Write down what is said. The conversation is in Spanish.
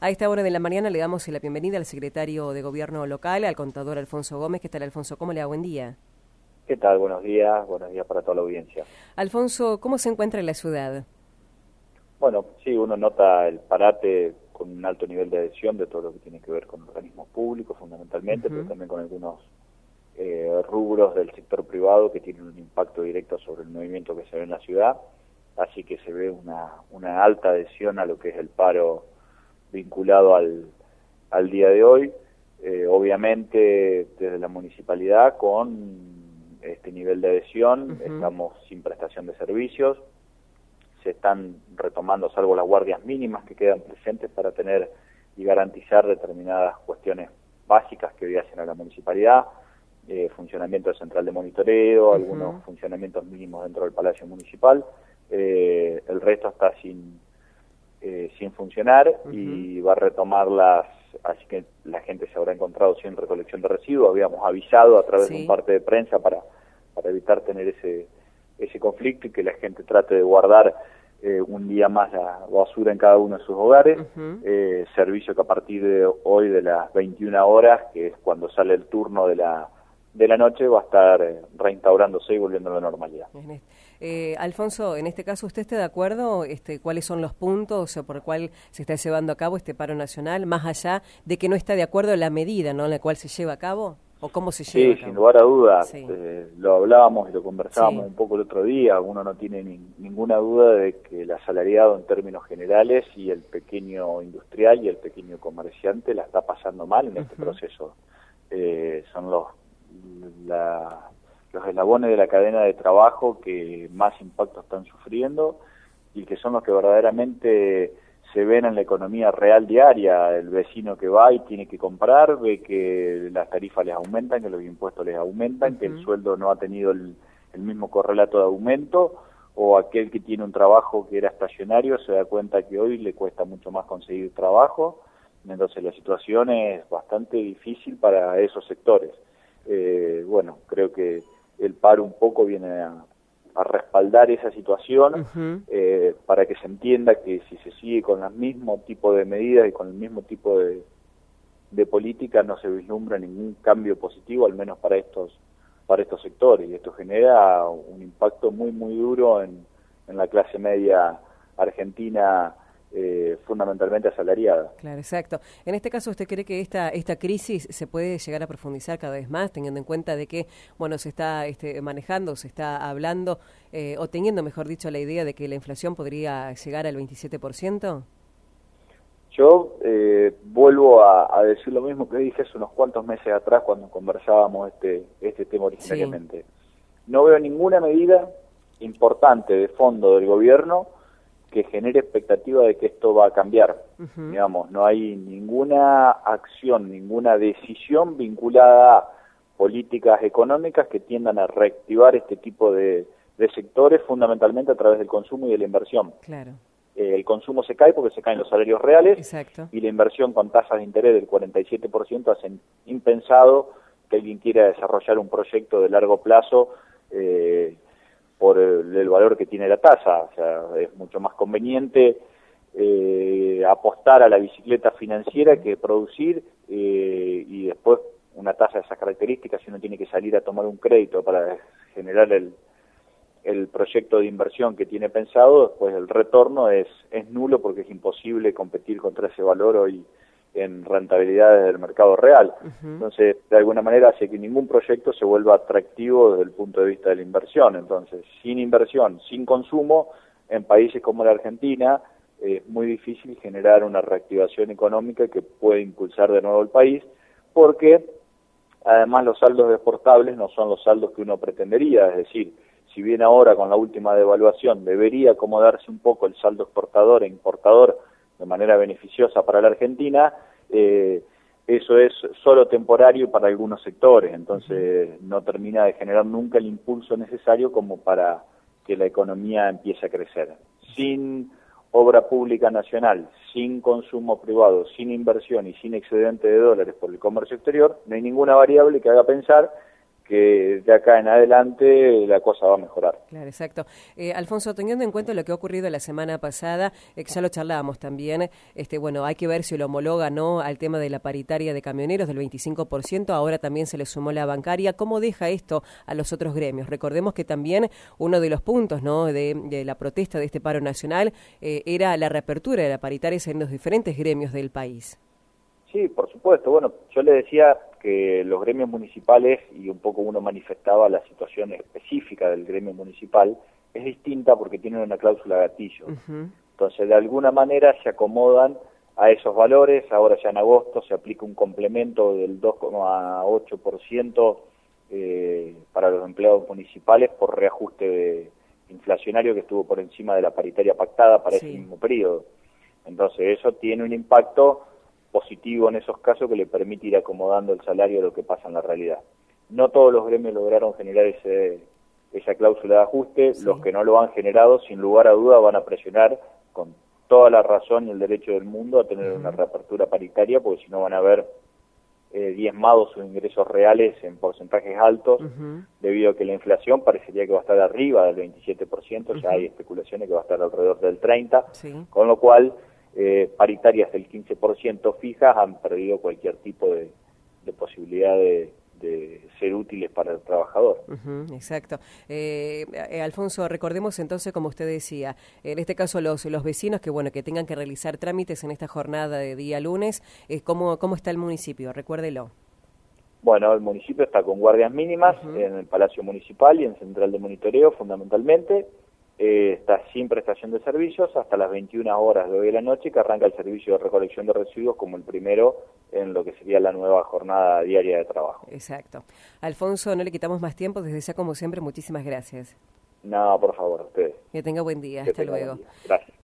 A esta hora de la mañana le damos la bienvenida al secretario de Gobierno local, al contador Alfonso Gómez. ¿Qué tal, Alfonso? ¿Cómo le va? Buen día. ¿Qué tal? Buenos días para toda la audiencia. Alfonso, ¿cómo se encuentra en la ciudad? Bueno, sí, uno nota el parate con un alto nivel de adhesión de todo lo que tiene que ver con organismos públicos fundamentalmente, pero también con algunos rubros del sector privado que tienen un impacto directo sobre el movimiento que se ve en la ciudad, así que se ve una alta adhesión a lo que es el paro vinculado al día de hoy. Obviamente desde la municipalidad con este nivel de adhesión estamos sin prestación de servicios, se están retomando salvo las guardias mínimas que quedan presentes para tener y garantizar determinadas cuestiones básicas que hoy hacen a la municipalidad, funcionamiento del central de monitoreo, algunos funcionamientos mínimos dentro del Palacio Municipal, el resto está sin funcionar y va a retomarlas, así que la gente se habrá encontrado sin recolección de residuos. Habíamos avisado a través de un parte de prensa para evitar tener ese conflicto y que la gente trate de guardar un día más la basura en cada uno de sus hogares. Servicio que a partir de hoy de las 21 horas, que es cuando sale el turno de la noche, va a estar reinstaurándose y volviendo a la normalidad. Alfonso, en este caso, ¿usted está de acuerdo? ¿Cuáles son los puntos por el cual se está llevando a cabo este paro nacional, más allá de que no está de acuerdo en la medida, ¿no?, en la cual se lleva a cabo? ¿O cómo se lleva a cabo? Sí, sin lugar a dudas. Lo hablábamos y lo conversábamos un poco el otro día. Uno no tiene ninguna duda de que el asalariado en términos generales y el pequeño industrial y el pequeño comerciante la está pasando mal en este proceso. Son los eslabones de la cadena de trabajo que más impacto están sufriendo y que son los que verdaderamente se ven en la economía real diaria. El vecino que va y tiene que comprar, ve que las tarifas les aumentan, que los impuestos les aumentan, que el sueldo no ha tenido el mismo correlato de aumento, o aquel que tiene un trabajo que era estacionario se da cuenta que hoy le cuesta mucho más conseguir trabajo. Entonces la situación es bastante difícil para esos sectores. Bueno, creo que el paro un poco viene a respaldar esa situación para que se entienda que si se sigue con el mismo tipo de medidas y con el mismo tipo de política no se vislumbra ningún cambio positivo, al menos para estos sectores, y esto genera un impacto muy duro en la clase media argentina, fundamentalmente asalariada. Claro, exacto. En este caso, ¿usted cree que esta crisis se puede llegar a profundizar cada vez más, teniendo en cuenta de que, bueno, se está manejando, se está hablando, o teniendo, mejor dicho, la idea de que la inflación podría llegar al 27%? Yo vuelvo a decir lo mismo que dije hace unos cuantos meses atrás cuando conversábamos este tema originariamente. No veo ninguna medida importante de fondo del gobierno que genere expectativa de que esto va a cambiar. Digamos, no hay ninguna acción, ninguna decisión vinculada a políticas económicas que tiendan a reactivar este tipo de sectores, fundamentalmente a través del consumo y de la inversión. Claro. El consumo se cae porque se caen los salarios reales. Exacto. Y la inversión con tasas de interés del 47% hacen impensado que alguien quiera desarrollar un proyecto de largo plazo por el valor que tiene la tasa. O sea, es mucho más conveniente apostar a la bicicleta financiera que producir y después una tasa de esas características, si uno tiene que salir a tomar un crédito para generar el proyecto de inversión que tiene pensado, después el retorno es nulo porque es imposible competir contra ese valor hoy en rentabilidades del mercado real. Entonces, de alguna manera hace que ningún proyecto se vuelva atractivo desde el punto de vista de la inversión. Entonces, sin inversión, sin consumo, en países como la Argentina, es muy difícil generar una reactivación económica que pueda impulsar de nuevo el país, porque además los saldos exportables no son los saldos que uno pretendería, es decir, si bien ahora con la última devaluación debería acomodarse un poco el saldo exportador e importador de manera beneficiosa para la Argentina, eso es solo temporario para algunos sectores, entonces no termina de generar nunca el impulso necesario como para que la economía empiece a crecer. Sin obra pública nacional, sin consumo privado, sin inversión y sin excedente de dólares por el comercio exterior, no hay ninguna variable que haga pensar que de acá en adelante la cosa va a mejorar. Claro, exacto. Alfonso, teniendo en cuenta lo que ha ocurrido la semana pasada, ya lo charlábamos también, bueno, hay que ver si lo homologa no al tema de la paritaria de camioneros del 25%, ahora también se le sumó la bancaria. ¿Cómo deja esto a los otros gremios? Recordemos que también uno de los puntos no de la protesta de este paro nacional era la reapertura de la paritaria en los diferentes gremios del país. Sí, por supuesto. Bueno, yo le decía que los gremios municipales, y un poco uno manifestaba la situación específica del gremio municipal, es distinta porque tienen una cláusula gatillo. Entonces, de alguna manera se acomodan a esos valores. Ahora ya en agosto se aplica un complemento del 2,8% para los empleados municipales por reajuste inflacionario que estuvo por encima de la paritaria pactada para ese mismo periodo. Entonces, eso tiene un impacto positivo en esos casos que le permite ir acomodando el salario a lo que pasa en la realidad. No todos los gremios lograron generar esa cláusula de ajuste. Los que no lo han generado, sin lugar a duda, van a presionar con toda la razón y el derecho del mundo a tener una reapertura paritaria, porque si no van a ver diezmados sus ingresos reales en porcentajes altos, debido a que la inflación parecería que va a estar arriba del 27%, ya hay especulaciones que va a estar alrededor del 30%, con lo cual paritarias del 15% fijas han perdido cualquier tipo de posibilidad de ser útiles para el trabajador. Exacto. Alfonso, recordemos entonces, como usted decía, en este caso los vecinos que tengan que realizar trámites en esta jornada de día lunes, ¿cómo está el municipio? Recuérdelo. Bueno, el municipio está con guardias mínimas en el Palacio Municipal y en Central de Monitoreo fundamentalmente. Está sin prestación de servicios hasta las 21 horas de hoy de la noche, que arranca el servicio de recolección de residuos como el primero en lo que sería la nueva jornada diaria de trabajo. Exacto. Alfonso, no le quitamos más tiempo, desde ya como siempre, muchísimas gracias. No, por favor, a ustedes. Que tenga buen día, hasta luego. Gracias.